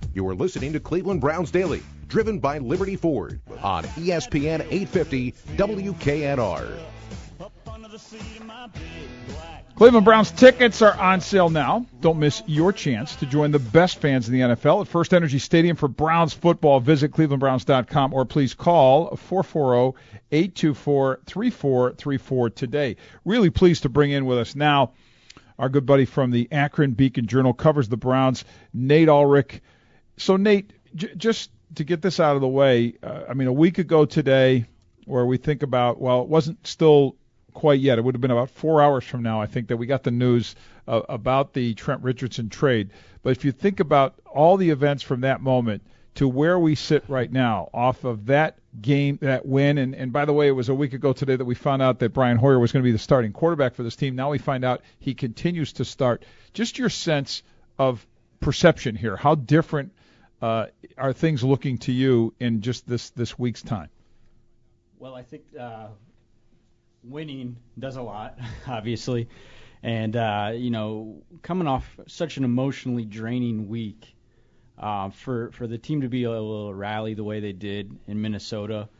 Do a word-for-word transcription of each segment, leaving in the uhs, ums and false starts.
You are listening to Cleveland Browns Daily, driven by Liberty Ford on E S P N eight fifty W K N R. Cleveland Browns tickets are on sale now. Don't miss your chance to join the best fans in the N F L at First Energy Stadium for Browns football. Visit cleveland browns dot com or please call four four zero, eight two four, three four three four today. Really pleased to bring in with us now our good buddy from the Akron Beacon Journal, covers the Browns, Nate Ulrich. So, Nate, j- just to get this out of the way, uh, I mean, a week ago today, where we think about, well, it wasn't still quite yet. It would have been about four hours from now, I think, that we got the news uh, about the Trent Richardson trade. But if you think about all the events from that moment to where we sit right now, off of that game, that win, and, and by the way, it was a week ago today that we found out that Brian Hoyer was going to be the starting quarterback for this team. Now we find out he continues to start. Just your sense of perception here. How different uh, are things looking to you in just this, this week's time? Well, I think uh, winning does a lot, obviously. And, uh, you know, coming off such an emotionally draining week, uh, for, for the team to be able to rally the way they did in Minnesota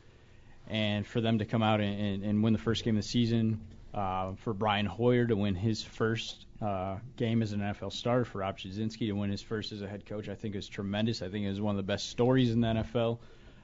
and for them to come out and, and, and win the first game of the season, uh, for Brian Hoyer to win his first uh, game as an N F L starter, for Rob Chudzinski to win his first as a head coach, I think is tremendous. I think it was one of the best stories in the N F L.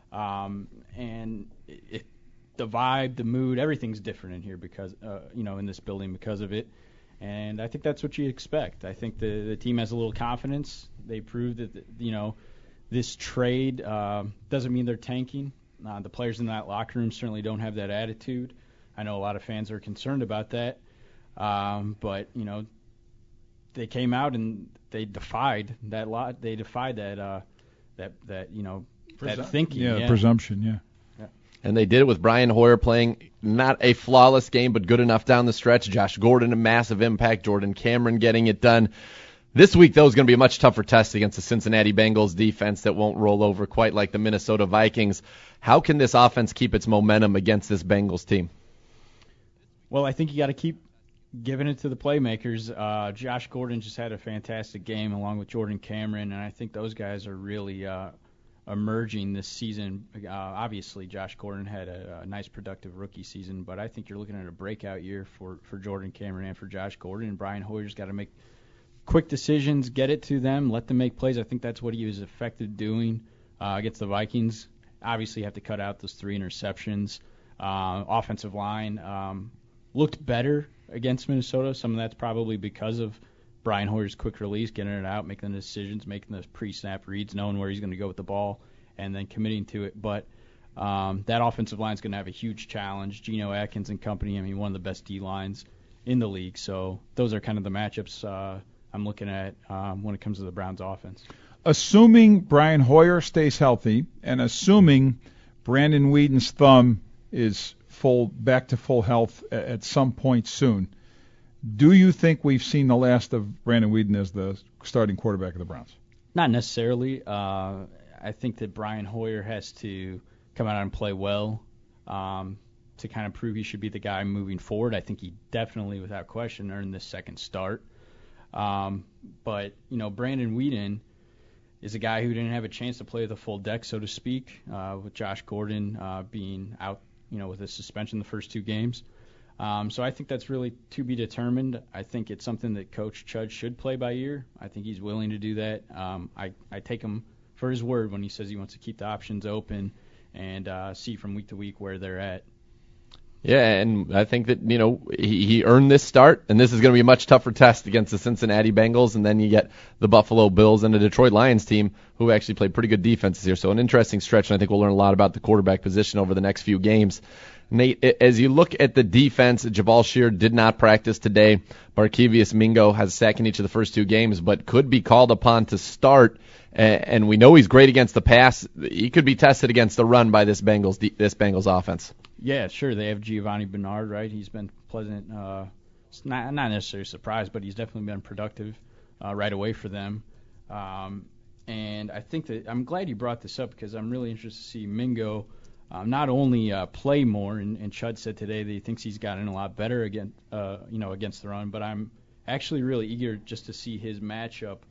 Um, and it, it the vibe, the mood, everything's different in here because, uh, you know, in this building because of it. And I think that's what you expect. I think the, the team has a little confidence. They proved that, you know, this trade uh, doesn't mean they're tanking. Uh, the players in that locker room certainly don't have that attitude. I know a lot of fans are concerned about that. Um, but, you know, they came out and they defied that lot. They defied that, uh, that, that, you know, Presum- that thinking. Yeah, yeah. presumption, yeah. And they did it with Brian Hoyer playing not a flawless game, but good enough down the stretch. Josh Gordon, a massive impact. Jordan Cameron getting it done. This week, though, is going to be a much tougher test against the Cincinnati Bengals defense that won't roll over quite like the Minnesota Vikings. How can this offense keep its momentum against this Bengals team? Well, I think you got to keep giving it to the playmakers. Uh, Josh Gordon just had a fantastic game along with Jordan Cameron, and I think those guys are really uh, – emerging this season. Uh, obviously, Josh Gordon had a, a nice, productive rookie season, but I think you're looking at a breakout year for, for Jordan Cameron and for Josh Gordon. And Brian Hoyer's got to make quick decisions, get it to them, let them make plays. I think that's what he was effective doing uh, against the Vikings. Obviously, you have to cut out those three interceptions. Uh, offensive line um, looked better against Minnesota. Some of that's probably because of Brian Hoyer's quick release, getting it out, making the decisions, making those pre-snap reads, knowing where he's going to go with the ball, and then committing to it. But um, that offensive line is going to have a huge challenge. Geno Atkins and company, I mean, one of the best D-lines in the league. So those are kind of the matchups uh, I'm looking at um, when it comes to the Browns' offense. Assuming Brian Hoyer stays healthy and assuming Brandon Whedon's thumb is full back to full health at some point soon, do you think we've seen the last of Brandon Whedon as the starting quarterback of the Browns? Not necessarily. Uh, I think that Brian Hoyer has to come out and play well um, to kind of prove he should be the guy moving forward. I think he definitely, without question, earned this second start. Um, but, you know, Brandon Whedon is a guy who didn't have a chance to play the full deck, so to speak, uh, with Josh Gordon uh, being out, you know, with a suspension the first two games. Um, so I think that's really to be determined. I think it's something that Coach Chud should play by ear. I think he's willing to do that. Um, I, I take him for his word when he says he wants to keep the options open and uh, see from week to week where they're at. Yeah, and I think that, you know, he, he earned this start, and this is going to be a much tougher test against the Cincinnati Bengals, and then you get the Buffalo Bills and the Detroit Lions team who actually played pretty good defenses here. So an interesting stretch, and I think we'll learn a lot about the quarterback position over the next few games. Nate, as you look at the defense, Jabal Shear did not practice today. Barkevius Mingo has a sack in each of the first two games, but could be called upon to start. And we know he's great against the pass. He could be tested against the run by this Bengals this Bengals offense. Yeah, sure. They have Giovanni Bernard, right? He's been pleasant. Uh, not not necessarily surprised, but he's definitely been productive uh, right away for them. Um, and I think that I'm glad you brought this up because I'm really interested to see Mingo. Um, not only uh, play more, and, and Chud said today that he thinks he's gotten a lot better against, uh, you know, against the run, but I'm actually really eager just to see his matchup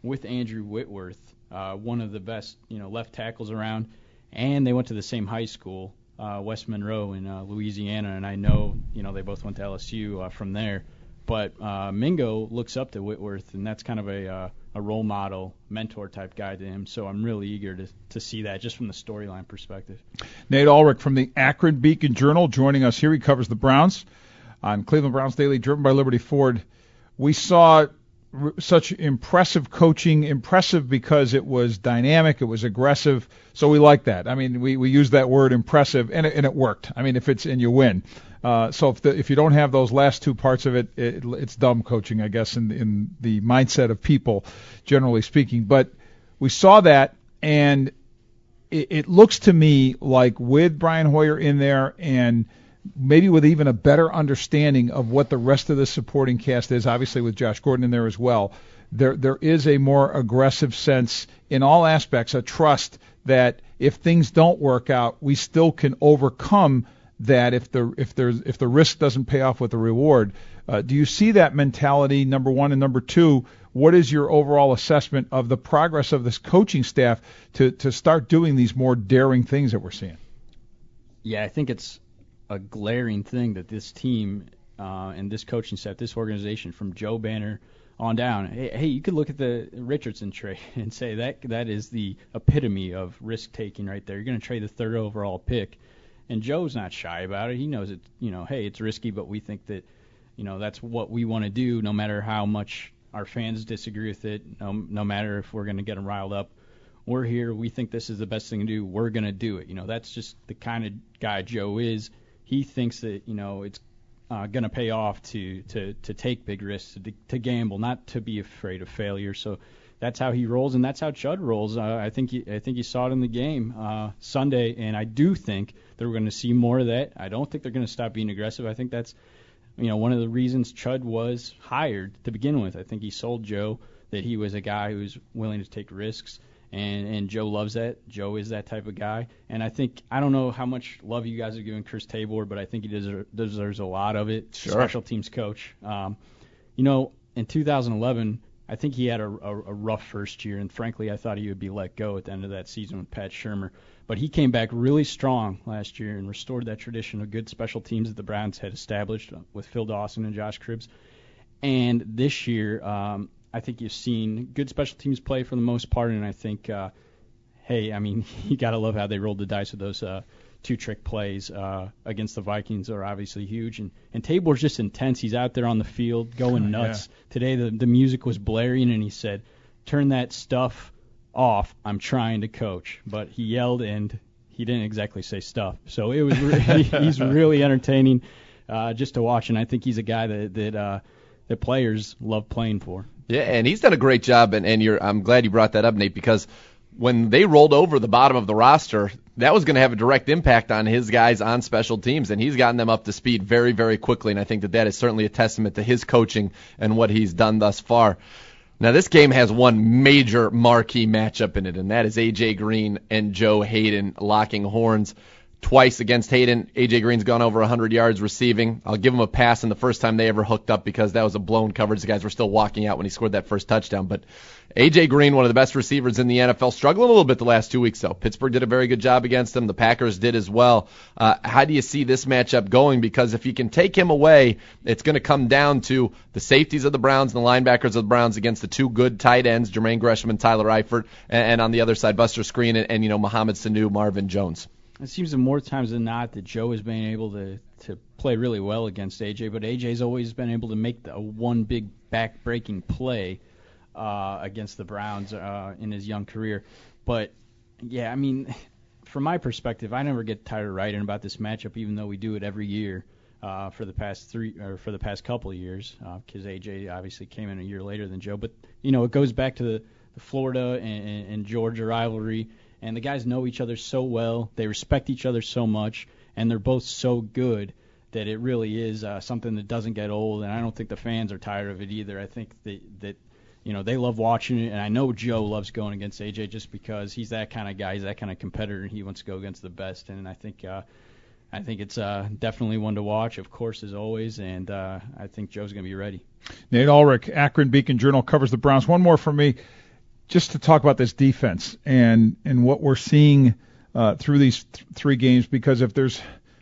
with Andrew Whitworth, uh, one of the best, you know, left tackles around, and they went to the same high school, uh, West Monroe in uh, Louisiana, and I know, you know, they both went to L S U uh, from there. But uh, Mingo looks up to Whitworth, and that's kind of a uh, a role model, mentor type guy to him. So I'm really eager to to see that just from the storyline perspective. Nate Ulrich from the Akron Beacon Journal joining us here. He covers the Browns on Cleveland Browns Daily, driven by Liberty Ford. We saw r- such impressive coaching, impressive because it was dynamic, it was aggressive. So we like that. I mean, we we use that word impressive, and it, and it worked. I mean, if it's and you win. Uh, so if the, if you don't have those last two parts of it, it, it's dumb coaching, I guess, in in the mindset of people, generally speaking. But we saw that, and it, it looks to me like with Brian Hoyer in there, and maybe with even a better understanding of what the rest of the supporting cast is, obviously with Josh Gordon in there as well, there there is a more aggressive sense in all aspects, a trust that if things don't work out, we still can overcome that if the if there's if the risk doesn't pay off with the reward. Uh, do you see that mentality, number one? And number two, what is your overall assessment of the progress of this coaching staff to, to start doing these more daring things that we're seeing? Yeah, I think it's a glaring thing that this team uh, and this coaching staff, this organization, from Joe Banner on down, hey, hey, you could look at the Richardson trade and say that that is the epitome of risk-taking right there. You're going to trade the third overall pick. And Joe's not shy about it. He knows it, you know, hey, it's risky, but we think that, you know, that's what we want to do no matter how much our fans disagree with it, no, no matter if we're going to get them riled up. We're here. We think this is the best thing to do. We're going to do it. You know, that's just the kind of guy Joe is. He thinks that, you know, it's uh, going to pay off to, to, to take big risks, to, to gamble, not to be afraid of failure. So that's how he rolls, and that's how Chud rolls. Uh, I think he, I think you saw it in the game uh, Sunday, and I do think that we're going to see more of that. I don't think they're going to stop being aggressive. I think that's, you know, one of the reasons Chud was hired to begin with. I think he sold Joe that he was a guy who's willing to take risks, and, and Joe loves that. Joe is that type of guy, and I think, I don't know how much love you guys are giving Chris Tabor, but I think he deserves, deserves a lot of it. Sure. Special teams coach. Um, you know, in two thousand eleven, I think he had a, a, a rough first year, and frankly, I thought he would be let go at the end of that season with Pat Shurmur. But he came back really strong last year and restored that tradition of good special teams that the Browns had established with Phil Dawson and Josh Cribbs. And this year, um, I think you've seen good special teams play for the most part, and I think, uh, hey, I mean, you got to love how they rolled the dice with those uh, two trick plays uh, against the Vikings are obviously huge. And, and Tabor's just intense. He's out there on the field going nuts. Yeah. Today the, the music was blaring, and he said, turn that stuff off. I'm trying to coach. But he yelled, and he didn't exactly say stuff. So it was re- he's really entertaining uh, just to watch, and I think he's a guy that, that, uh, that players love playing for. Yeah, and he's done a great job, and, and you're, I'm glad you brought that up, Nate, because when they rolled over the bottom of the roster, that was going to have a direct impact on his guys on special teams, and he's gotten them up to speed very, very quickly, and I think that that is certainly a testament to his coaching and what he's done thus far. Now, this game has one major marquee matchup in it, and that is A J. Green and Joe Hayden locking horns twice against Hayden. A J. Green's gone over one hundred yards receiving. I'll give him a pass in the first time they ever hooked up because that was a blown coverage. The guys were still walking out when he scored that first touchdown. But A J. Green, one of the best receivers in the N F L, struggling a little bit the last two weeks, though. Pittsburgh did a very good job against him. The Packers did as well. Uh, how do you see this matchup going? Because if you can take him away, it's going to come down to the safeties of the Browns and the linebackers of the Browns against the two good tight ends, Jermaine Gresham and Tyler Eifert, and, and on the other side, Buster Skrine and, and you know, Mohamed Sanu, Marvin Jones. It seems that more times than not that Joe has been able to, to play really well against A J, but A J's always been able to make the one big back-breaking play uh, against the Browns uh, in his young career. But, yeah, I mean, from my perspective, I never get tired of writing about this matchup, even though we do it every year uh, for the past three or for the past couple of years, because uh, A J obviously came in a year later than Joe. But, you know, it goes back to the, the Florida and, and Georgia rivalry. And the guys know each other so well, they respect each other so much, and they're both so good that it really is uh, something that doesn't get old. And I don't think the fans are tired of it either. I think that, that you know, they love watching it, and I know Joe loves going against A J just because he's that kind of guy, he's that kind of competitor, and he wants to go against the best. And I think uh, I think it's uh, definitely one to watch, of course, as always, and uh, I think Joe's going to be ready. Nate Ulrich, Akron Beacon Journal, covers the Browns. One more from me. just to talk about this defense and, and what we're seeing uh, through these th- three games, because if there's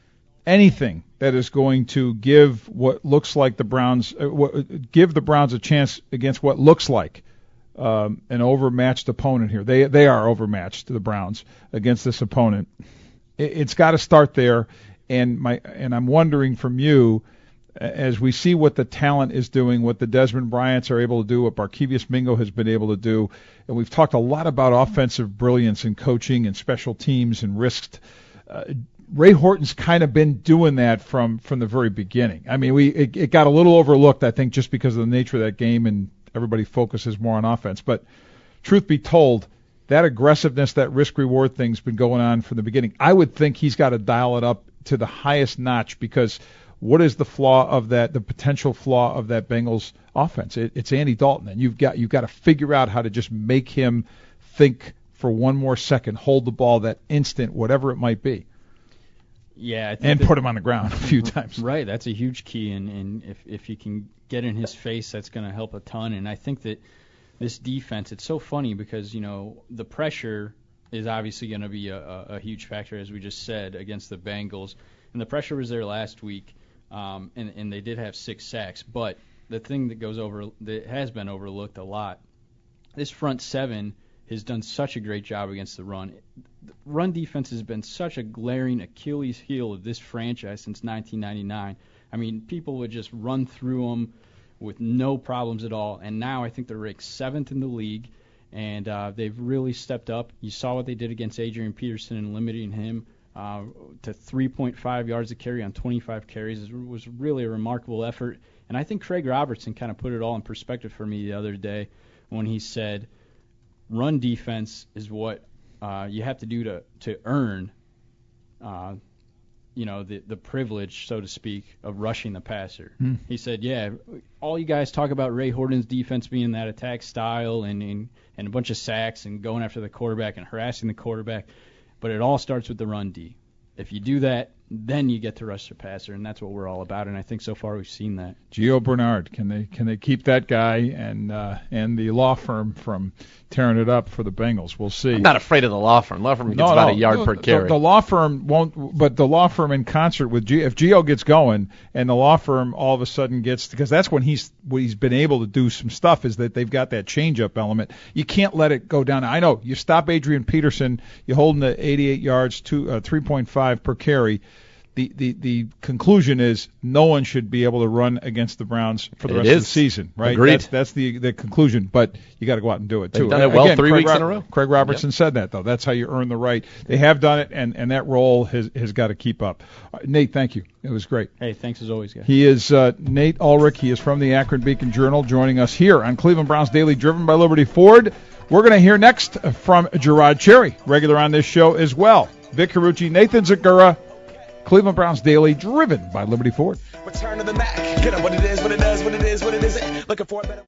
anything that is going to give what looks like the Browns, uh, what, give the Browns a chance against what looks like um, an overmatched opponent here. They they are overmatched, the Browns, against this opponent. It, it's got to start there, and my and I'm wondering from you, as we see what the talent is doing, what the Desmond Bryants are able to do, what Barkevious Mingo has been able to do, and we've talked a lot about offensive brilliance and coaching and special teams and risked. Uh, Ray Horton's kind of been doing that from, from the very beginning. I mean, we it, it got a little overlooked, I think, just because of the nature of that game, and everybody focuses more on offense. But truth be told, that aggressiveness, that risk-reward thing's been going on from the beginning. I would think he's got to dial it up to the highest notch, because what is the flaw of that, the potential flaw of that Bengals offense? It, it's Andy Dalton, and you've got you've got to figure out how to just make him think for one more second, hold the ball that instant, whatever it might be. Yeah, I think and that, put him on the ground a few times. Right, that's a huge key, and, and if if you can get in his face, that's going to help a ton. And I think that this defense, it's so funny because, you know, the pressure is obviously going to be a, a, a huge factor, as we just said, against the Bengals. And the pressure was there last week, um, and, and they did have six sacks. But the thing that goes over, that has been overlooked a lot, this front seven has done such a great job against the run. The run defense has been such a glaring Achilles heel of this franchise since nineteen ninety-nine. I mean, people would just run through them with no problems at all. And now I think they're ranked seventh in the league, and uh, they've really stepped up. You saw what they did against Adrian Peterson and limiting him uh, to three point five yards a carry on twenty-five carries. It was really a remarkable effort. And I think Craig Robertson kind of put it all in perspective for me the other day when he said, run defense is what uh, you have to do to to earn, uh, you know, the the privilege, so to speak, of rushing the passer. Hmm. He said, yeah, all you guys talk about Ray Horton's defense being that attack style and, and and a bunch of sacks and going after the quarterback and harassing the quarterback, but it all starts with the run D. If you do that, then you get to rush the passer, and that's what we're all about. And I think so far we've seen that. Gio Bernard, can they can they keep that guy and uh, and the law firm from tearing it up for the Bengals? We'll see. I'm not afraid of the law firm. Law firm gets no, about no, a yard no, per carry. The, the law firm won't, but the law firm in concert with Gio, if Gio gets going and the law firm all of a sudden gets, because that's when he's when he's been able to do some stuff, is that they've got that change-up element. You can't let it go down. I know you stop Adrian Peterson, you hold him to eighty-eight yards, to uh, three point five per carry. The, the the conclusion is no one should be able to run against the Browns for the it rest is. of the season, right? Agreed. That's, that's the the conclusion, but you got to go out and do it too. They've done it well Again, three Craig weeks Ro- in a row. Craig Robertson yep. said that, though. That's how you earn the right. They have done it, and, and that role has has got to keep up. Uh, Nate, thank you. It was great. Hey, thanks as always, guys. He is uh, Nate Ulrich. He is from the Akron Beacon Journal, joining us here on Cleveland Browns Daily, driven by Liberty Ford. We're going to hear next from Gerard Cherry, regular on this show as well. Vic Carucci, Nathan Zagura, Cleveland Browns Daily, driven by Liberty Ford. Return to the Mac. Get up what it is, what it does, what it is, what it isn't. Looking for a better